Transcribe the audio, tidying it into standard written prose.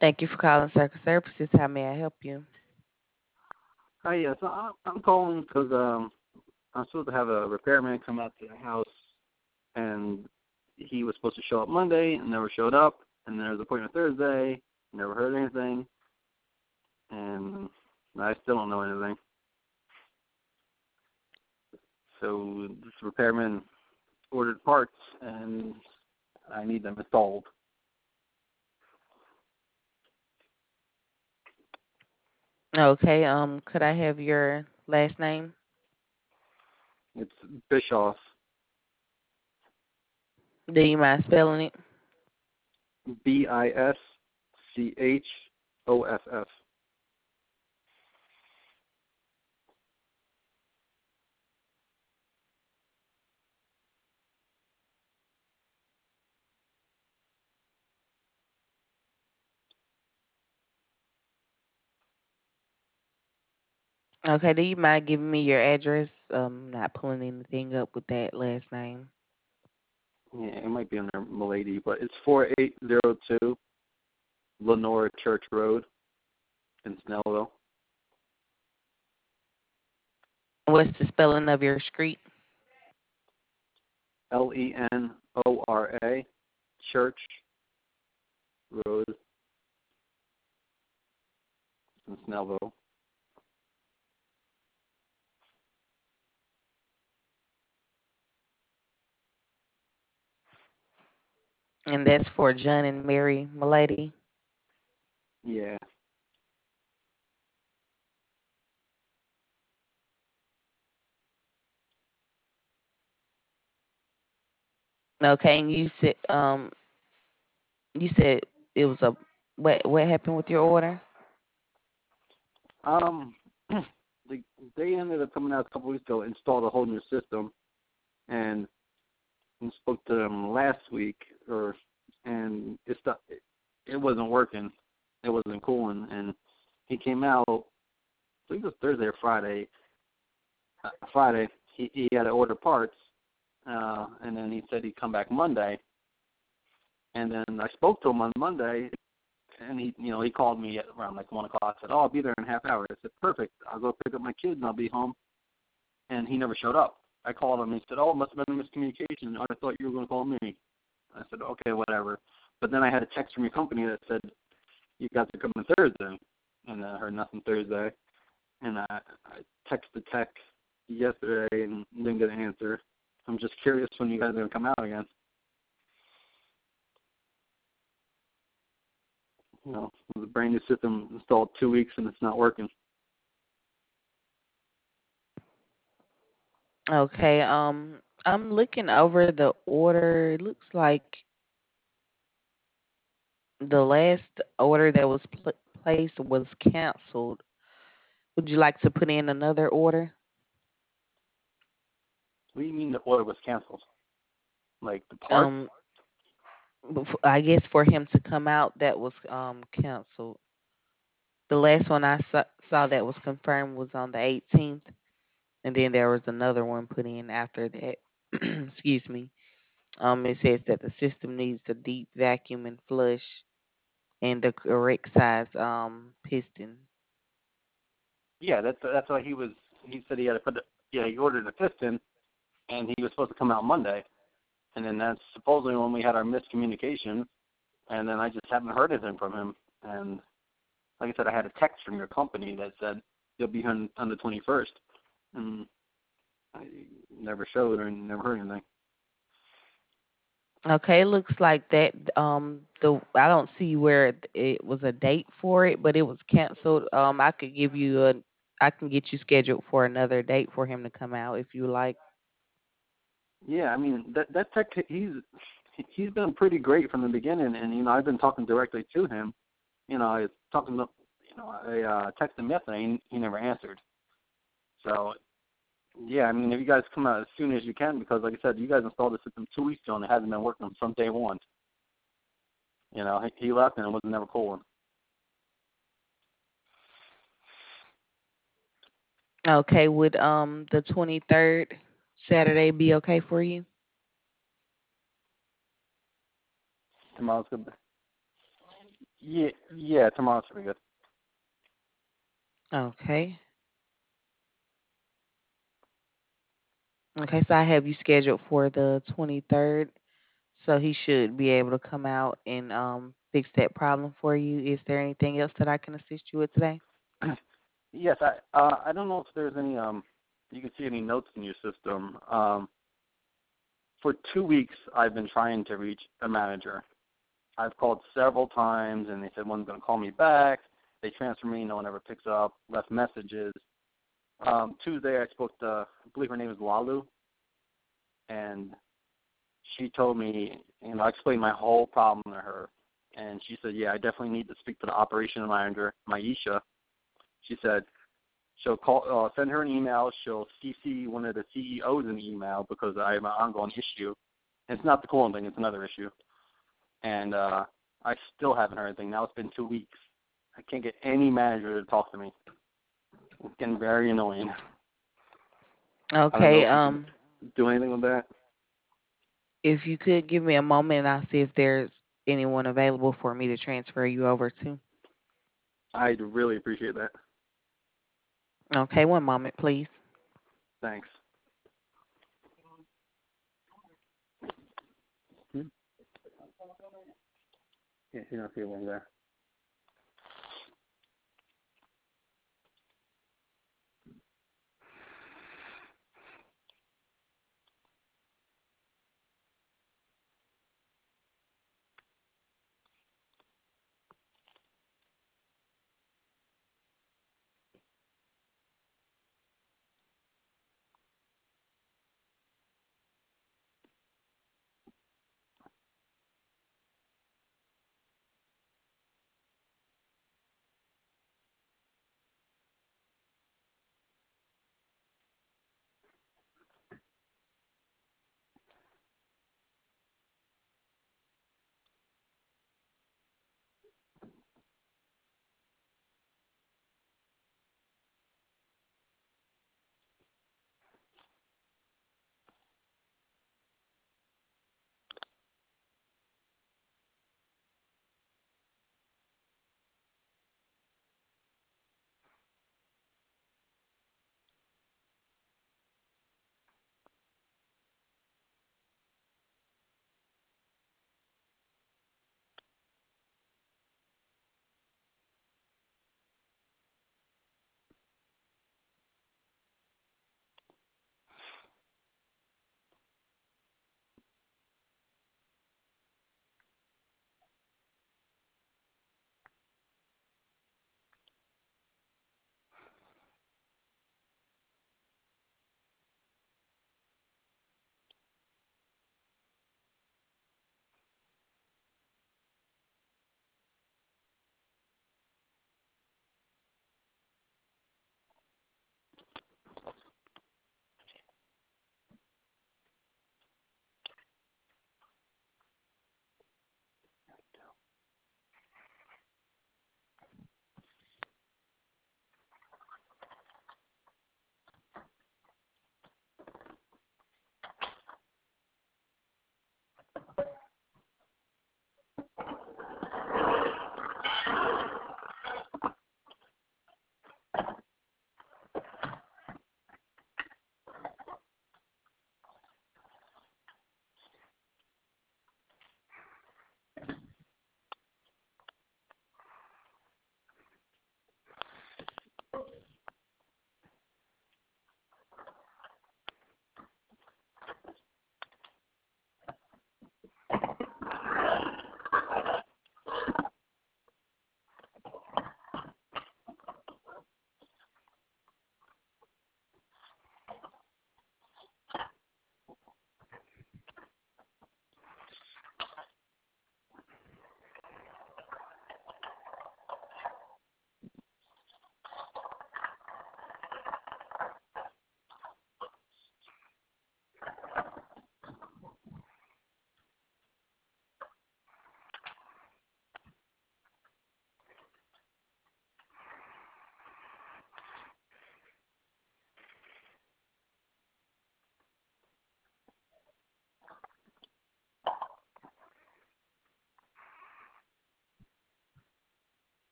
Thank you for calling Circle Services. How may I help you? Hi, yes, I'm calling because I'm supposed to have a repairman come out to the house, and he was supposed to show up Monday and never showed up, and there was an appointment Thursday, never heard anything, and I still don't know anything. So this repairman ordered parts, and I need them installed. Okay, could I have your last name? It's Bischoff, Do you mind spelling it? Bischhoff. Okay, do you mind giving me your address? Not pulling anything up with that last name. Yeah, it might be under Milady, but it's 4802 Lenora Church Road in Snellville. What's the spelling of your street? Lenora Church Road in Snellville. And that's for John and Mary Milady. Yeah. Okay, and you said it was a what happened with your order? Um, they, they ended up coming out a couple weeks ago, installed a whole new system, and we spoke to them last week, and it wasn't working. It wasn't cooling, and he came out, I think it was Thursday or Friday. Friday, he had to order parts, and then he said he'd come back Monday. And then I spoke to him on Monday, and he called me at around like 1 o'clock. Said, "Oh, I'll be there in a half hour." I said, "Perfect. I'll go pick up my kids and I'll be home." And he never showed up. I called him and he said, "Oh, it must have been a miscommunication. I thought you were going to call me." I said, "Okay, whatever." But then I had a text from your company that said you guys are coming Thursday, and I heard nothing Thursday. And I texted Tech yesterday and didn't get an answer. I'm just curious when you guys are going to come out again. The brand new system installed 2 weeks and it's not working. Okay, I'm looking over the order. It looks like the last order that was placed was canceled. Would you like to put in another order? What do you mean the order was canceled? Like the part? Um, I guess for him to come out, that was canceled. The last one I saw that was confirmed was on the 18th, and then there was another one put in after that. Excuse me. It says that the system needs a deep vacuum and flush and the correct size piston. Yeah, that's why he was. He said he had to put. Yeah, he ordered a piston, and he was supposed to come out Monday. And then that's supposedly when we had our miscommunication. And then I just haven't heard anything from him. And like I said, I had a text from your company that said you'll be on the 21st, and I never showed or never heard anything. Okay, it looks like that. The I don't see where it was a date for it, but it was canceled. I can get you scheduled for another date for him to come out if you like. Yeah, I mean that tech he's been pretty great from the beginning, and I've been talking directly to him. I was talking to I texted him yesterday, and he never answered. So yeah, I mean if you guys come out as soon as you can, because like I said, you guys installed the system 2 weeks ago, and it hasn't been working from day one. He left and it was never cooling. Okay, would the 23rd Saturday be okay for you? Tomorrow's good. Yeah, tomorrow should be good. Okay. Okay, so I have you scheduled for the 23rd. So he should be able to come out and fix that problem for you. Is there anything else that I can assist you with today? Yes, I don't know if there's any you can see any notes in your system. For 2 weeks, I've been trying to reach a manager. I've called several times, and they said one's going to call me back. They transfer me, no one ever picks up. Left messages. Tuesday, I spoke to, I believe her name is Lalu, and she told me, I explained my whole problem to her, and she said, yeah, I definitely need to speak to the operation manager, Maisha. She said she'll send her an email. She'll CC one of the CEOs in the email because I have an ongoing issue. And it's not the cooling thing; it's another issue. And I still haven't heard anything. Now it's been 2 weeks. I can't get any manager to talk to me. It's getting very annoying. I don't know Okay, if you can do anything with that. if you could give me a moment and I'll see if there's anyone available for me to transfer you over to. I'd really appreciate that. Okay, one moment, please. Thanks. Hmm? Yeah, she's not feeling there.